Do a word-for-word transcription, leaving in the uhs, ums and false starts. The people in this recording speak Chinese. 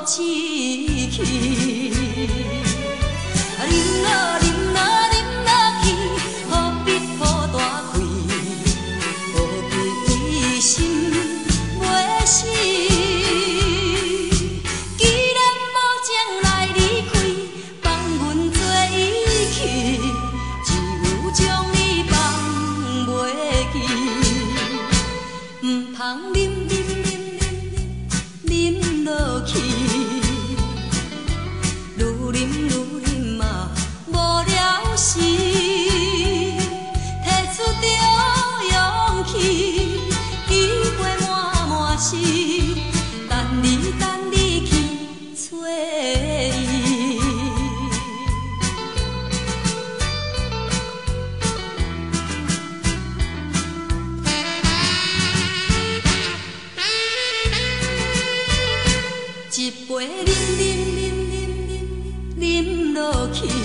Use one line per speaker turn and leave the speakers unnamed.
志气。啉落啉落啉落去，何必抱大开？何必为心袂死？既然无情来离开，放阮做伊去，只有将你放袂记。唔通啉啉啉啉啉落去，愈啉愈啉嘛无了时，摕出着勇气，机会满满是，等你等你去找伊。一杯啉啉啉啉啉啉落去。